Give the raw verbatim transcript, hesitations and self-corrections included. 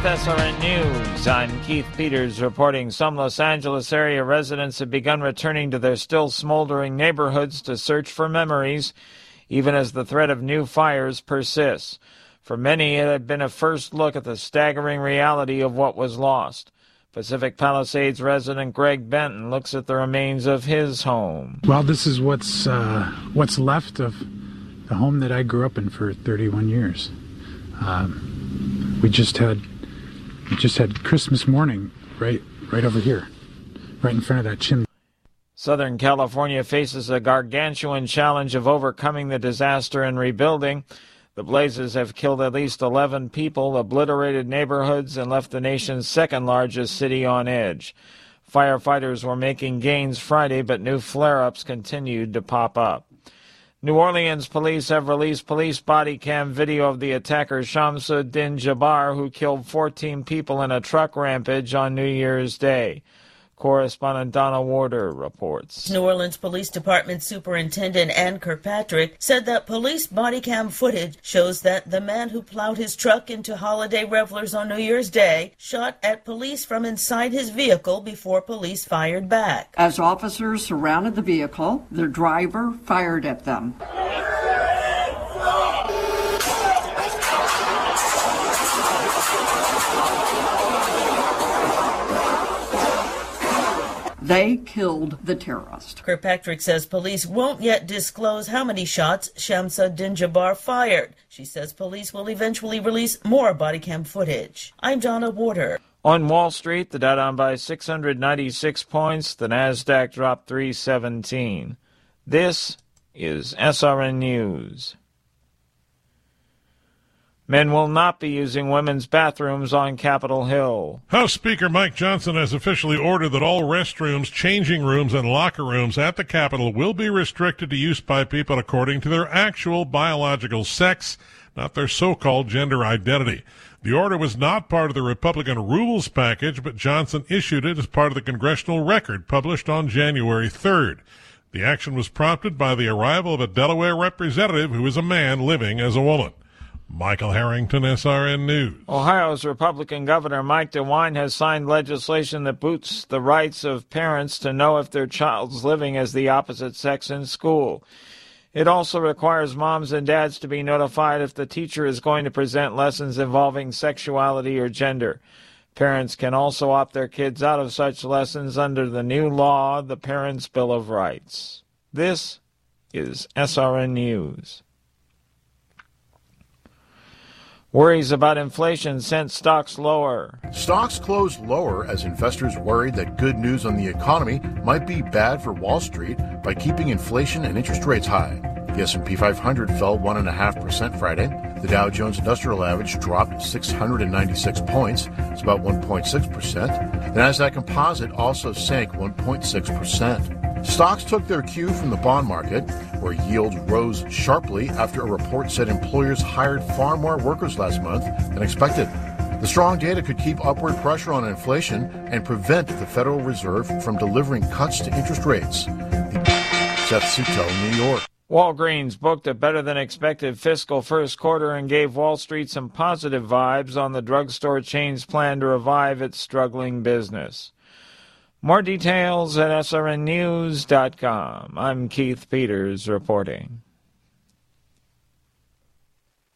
S R N News, I'm Keith Peters reporting some Los Angeles area residents have begun returning to their still smoldering neighborhoods to search for memories, even as the threat of new fires persists. For many, it had been a first look at the staggering reality of what was lost. Pacific Palisades resident Greg Benton looks at the remains of his home. Well, this is what's uh, what's left of the home that I grew up in for thirty-one years. Um, we just had we just had Christmas morning right right over here, right in front of that chimney. Southern California faces a gargantuan challenge of overcoming the disaster and rebuilding. The blazes have killed at least eleven people, obliterated neighborhoods, and left the nation's second largest city on edge. Firefighters were making gains Friday, but new flare-ups continued to pop up. New Orleans police have released police body cam video of the attacker Shamsuddin Jabbar, who killed fourteen people in a truck rampage on New Year's Day. Correspondent Donna Warder reports. New Orleans Police Department Superintendent Ann Kirkpatrick said that police body cam footage shows that the man who plowed his truck into holiday revelers on New Year's Day shot at police from inside his vehicle before police fired back. As officers surrounded the vehicle, the driver fired at them. They killed the terrorist. Kirkpatrick says police won't yet disclose how many shots Shamsuddin Jabbar fired. She says police will eventually release more body cam footage. I'm Donna Warder. On Wall Street, the Dow down by six hundred ninety-six points. The Nasdaq dropped three seventeen. This is S R N News. Men will not be using women's bathrooms on Capitol Hill. House Speaker Mike Johnson has officially ordered that all restrooms, changing rooms, and locker rooms at the Capitol will be restricted to use by people according to their actual biological sex, not their so-called gender identity. The order was not part of the Republican rules package, but Johnson issued it as part of the congressional record published on January third. The action was prompted by the arrival of a Delaware representative who is a man living as a woman. Michael Harrington, S R N News. Ohio's Republican Governor Mike DeWine has signed legislation that boosts the rights of parents to know if their child's living as the opposite sex in school. It also requires moms and dads to be notified if the teacher is going to present lessons involving sexuality or gender. Parents can also opt their kids out of such lessons under the new law, the Parents' Bill of Rights. This is S R N News. Worries about inflation sent stocks lower. Stocks closed lower as investors worried that good news on the economy might be bad for Wall Street by keeping inflation and interest rates high. The S and P five hundred fell one point five percent Friday. The Dow Jones Industrial Average dropped six hundred ninety-six points. It's about one point six percent. The Nasdaq Composite also sank one point six percent. Stocks took their cue from the bond market, where yields rose sharply after a report said employers hired far more workers last month than expected. The strong data could keep upward pressure on inflation and prevent the Federal Reserve from delivering cuts to interest rates. Seth Sutel, New York. Walgreens booked a better-than-expected fiscal first quarter and gave Wall Street some positive vibes on the drugstore chain's plan to revive its struggling business. More details at S R N news dot com. I'm Keith Peters reporting.